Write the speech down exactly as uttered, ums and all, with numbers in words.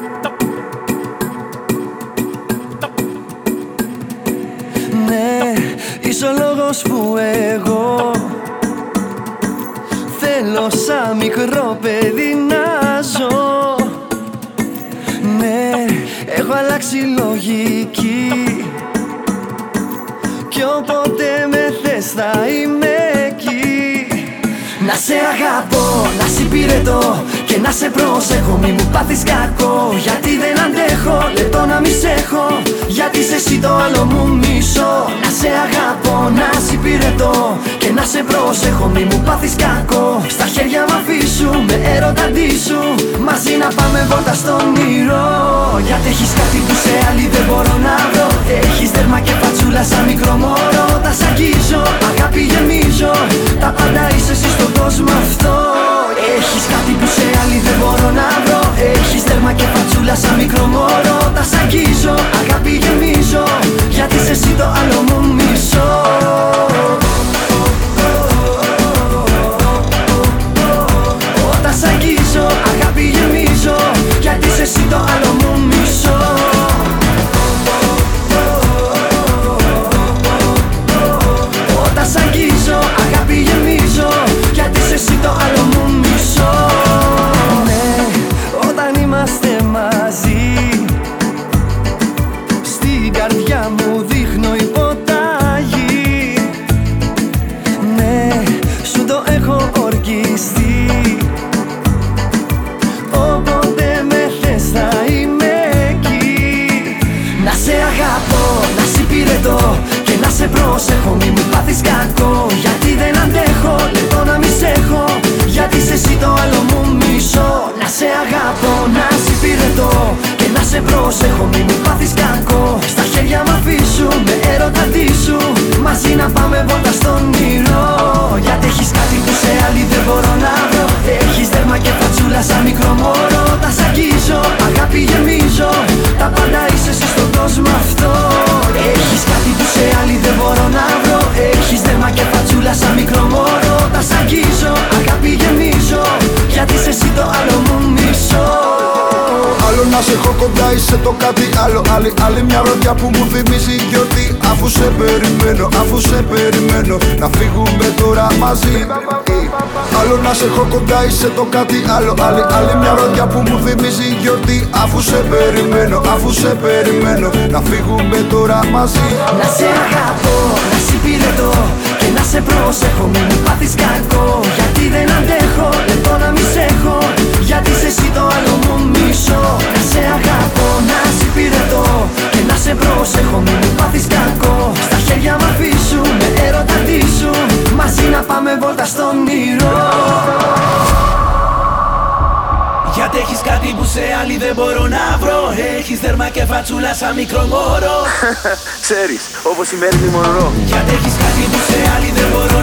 Ναι, είσαι ο λόγος που εγώ θέλω σαν μικρό παιδί να ζω. Ναι, έχω αλλάξει λογική κι όποτε με θες θα είμαι εκεί. Να σε αγαπώ, να σ' υπηρετώ και να σε προσέχω, μη μου πάθεις κακό. Γιατί δεν αντέχω λεπτό να μη σ' έχω, γιατί είσαι εσύ το άλλο μου μισό. Να σε αγαπώ, να σ' υπηρετώ και να σε προσέχω, μη μου πάθεις κακό. Στα χέρια μ' αφήσου, με έρωτα ντύσου, μαζί να πάμε βόλτα στον όνειρο. Γιατί έχεις κάτι που σε άλλη δεν μπορώ να βρω. Έχεις δέρμα και πατσούλα σαν μικρό μωρό. Τα σ' αγγίζω, αγάπη γεμίζω, τα πάντα είσαι εσύ στον κόσμο αυτό. Έχεις κάτι που σε άλλη δεν μπορώ να βρω. Έχεις δέρμα και πατσούλα σαν μικρό μωρό. Τα σ' αγγίζω, αγάπη γεμίζω, γιατί είσαι εσύ το άλλο μου μισό. Όταν σ' αγγίζω, αγάπη γεμίζω, γιατί είσαι εσύ το άλλο μου μισό. Όταν σ' αγγίζω, αγάπη γεμίζω, γιατί είσαι εσύ το άλλο μου μισό. Ναι, όταν είμαστε μαζί, στην καρδιά μου δείχνω υποταγή. Ναι, σου το έχω ορκιστεί, όποτε με θες θα είμαι εκεί. Να σε αγαπώ, να σ' υπηρετώ και να σε προσέχω, μη μου πάθεις κακό. Γιατί δεν αντέχω λεπτό να μη σ' έχω, γιατί είσαι εσύ το άλλο μου μισό. Να σε αγαπώ, να σ' υπηρετώ και να σε προσέχω, μη μου πάθεις κακό. Στα χέρια μ' αφήσου, με έρωτα ντύσου, μαζί να πάμε βόλτα στον όνειρο. Γιατί έχεις κάτι που σε άλλη δεν μπορώ να βρω. Έχεις δέρμα και πατσούλα σαν μικρό μωρό. Τα σ' αγγίζω, αγάπη γεμίζω, τα πάντα είσαι εσύ στον κόσμο αυτό. Έχεις κάτι που σε άλλη δεν μπορώ να βρω. Έχεις δέρμα και πατσούλα σαν μικρό μωρό. Τα σ' αγγίζω, αγάπη γεμίζω, γιατί είσαι εσύ το άλλο μου μισό. Άλλο να σε έχω κοντά, είσαι το κάτι άλλο. Άλλη, άλλη μια ροδιά που μου θυμίζει γιορτή. Αφού σε περιμένω, αφού σε περιμένω, να φύγουμε τώρα μαζί. Άλλο να σε έχω κοντά, είσαι το κάτι άλλο. Άλλη, άλλη μια ροδιά που μου θυμίζει γιορτή. Αφού σε περιμένω, αφού σε περιμένω, να φύγουμε τώρα μαζί. Να σε αγαπώ, να σ' υπηρετώ και να σε προσέχω, μη μου πάθεις κακό. Γιατί δεν αντέχω λεπτό να μη σ' έχω, γιατί είσαι εσύ το άλλο μου μισό. Να σε αγαπώ, να σ' υπηρετώ και να σε προσέχω, μη μου πάθεις κακό. Στα χέρια μ' αφήσου, με έρωτα ντύσου, μαζί να πάμε βόλτα στον όνειρο. Γιατί έχεις κάτι που σε άλλη δεν μπορώ να βρω. Έχεις δέρμα και φατσούλα σαν μικρό μωρό. Ξέρεις, όπως η Μέρλιν Μονρό. Γιατί έχεις κάτι που σε άλλη δεν μπορώ